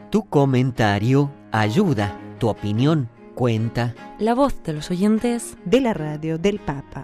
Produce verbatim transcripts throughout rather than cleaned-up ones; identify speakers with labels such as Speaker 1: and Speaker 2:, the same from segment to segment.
Speaker 1: Tu comentario ayuda, tu opinión cuenta.
Speaker 2: La voz de los oyentes
Speaker 3: de la radio del Papa.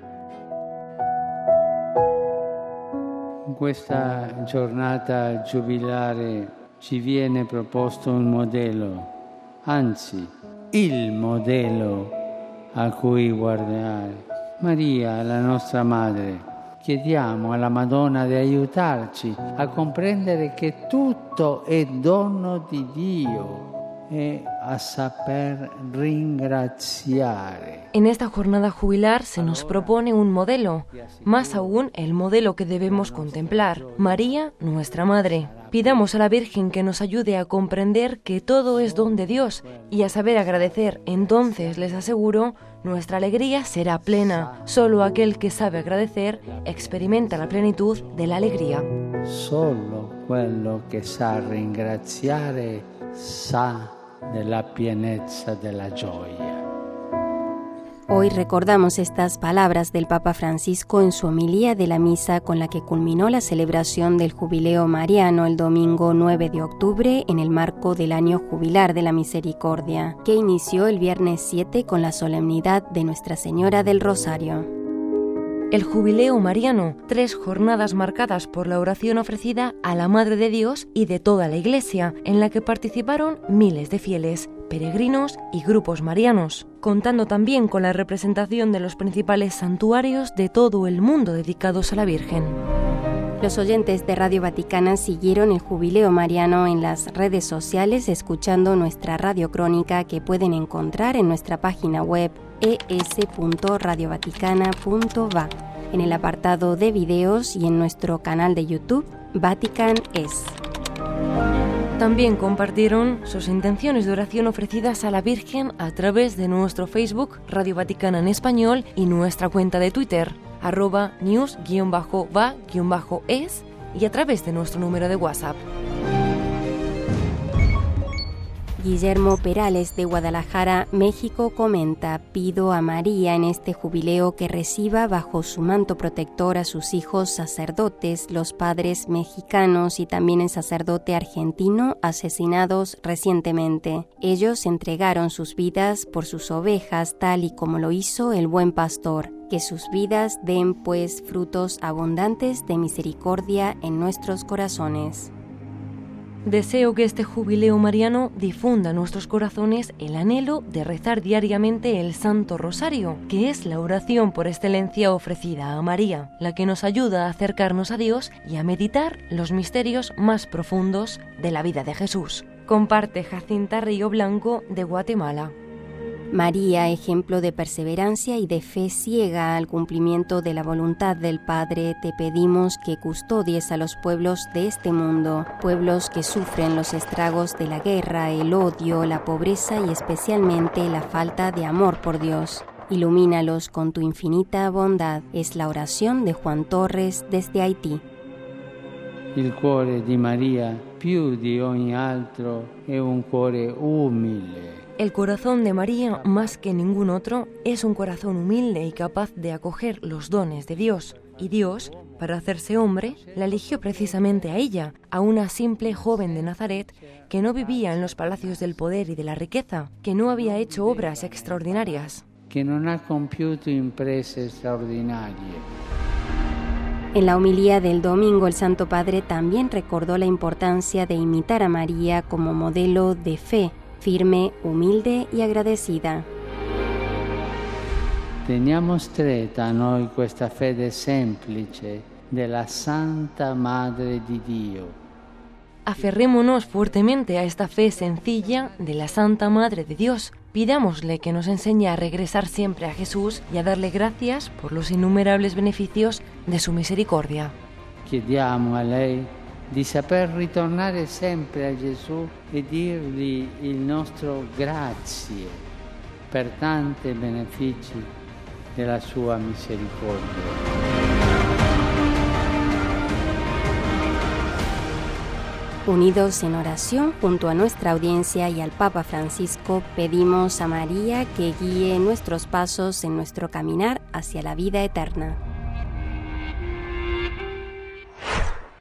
Speaker 4: In questa giornata giubilare ci viene proposto un modello, anzi il modello a cui guardare. Maria, la nostra madre. Chiediamo alla Madonna di aiutarci a comprendere che tutto è dono di Dio e a saper ringraziare.
Speaker 2: En esta jornada jubilar se nos propone un modelo, más aún el modelo que debemos contemplar, María, nuestra Madre. Pidamos a la Virgen que nos ayude a comprender que todo es don de Dios y a saber agradecer. Entonces, les aseguro, nuestra alegría será plena. Solo aquel que sabe agradecer experimenta la plenitud de la alegría.
Speaker 4: Solo quello che sa ringraziare sa della pienezza della gioia.
Speaker 5: Hoy recordamos estas palabras del Papa Francisco en su homilía de la misa con la que culminó la celebración del Jubileo Mariano el domingo nueve de octubre en el marco del Año Jubilar de la Misericordia, que inició el viernes siete con la solemnidad de Nuestra Señora del Rosario.
Speaker 2: El Jubileo Mariano, tres jornadas marcadas por la oración ofrecida a la Madre de Dios y de toda la Iglesia, en la que participaron miles de fieles, peregrinos y grupos marianos, contando también con la representación de los principales santuarios de todo el mundo dedicados a la Virgen.
Speaker 5: Los oyentes de Radio Vaticana siguieron el Jubileo Mariano en las redes sociales escuchando nuestra radiocrónica que pueden encontrar en nuestra página web e s punto radio vaticana punto va, en el apartado de videos y en nuestro canal de YouTube Vatican Es.
Speaker 2: También compartieron sus intenciones de oración ofrecidas a la Virgen a través de nuestro Facebook Radio Vaticana en español y nuestra cuenta de Twitter arroba news-va-es y a través de nuestro número de WhatsApp.
Speaker 5: Guillermo Perales de Guadalajara, México, comenta: pido a María en este jubileo que reciba bajo su manto protector a sus hijos sacerdotes, los padres mexicanos y también el sacerdote argentino asesinados recientemente. Ellos entregaron sus vidas por sus ovejas tal y como lo hizo el buen pastor. Que sus vidas den pues frutos abundantes de misericordia en nuestros corazones.
Speaker 2: Deseo que este Jubileo Mariano difunda en nuestros corazones el anhelo de rezar diariamente el Santo Rosario, que es la oración por excelencia ofrecida a María, la que nos ayuda a acercarnos a Dios y a meditar los misterios más profundos de la vida de Jesús. Comparte Jacinta Río Blanco de Guatemala.
Speaker 5: María, ejemplo de perseverancia y de fe ciega al cumplimiento de la voluntad del Padre, te pedimos que custodies a los pueblos de este mundo, pueblos que sufren los estragos de la guerra, el odio, la pobreza y especialmente la falta de amor por Dios. Ilumínalos con tu infinita bondad. Es la oración de Juan Torres desde Haití.
Speaker 4: Il cuore di Maria, più di ogni altro, è un cuore umile.
Speaker 2: El corazón de María, más que ningún otro, es un corazón humilde y capaz de acoger los dones de Dios. Y Dios, para hacerse hombre, la eligió precisamente a ella, a una simple joven de Nazaret que no vivía en los palacios del poder y de la riqueza, que no había hecho obras extraordinarias.
Speaker 4: Que non ha compiuto imprese straordinarie.
Speaker 5: En la homilía del domingo, el Santo Padre también recordó la importancia de imitar a María como modelo de fe, firme, humilde y agradecida.
Speaker 4: Teniamo stretta noi questa fede semplice della Santa Madre di Dio.
Speaker 2: Aferrémonos fuertemente a esta fe sencilla de la Santa Madre de Dios. Pidámosle que nos enseñe a regresar siempre a Jesús y a darle gracias por los innumerables beneficios de su misericordia.
Speaker 4: Chiediamo a lei di saper ritornare sempre a Gesù e dirgli il nostro grazie per tanti benefici della sua misericordia.
Speaker 5: Unidos en oración junto a nuestra audiencia y al Papa Francisco, pedimos a María que guíe nuestros pasos en nuestro caminar hacia la vida eterna.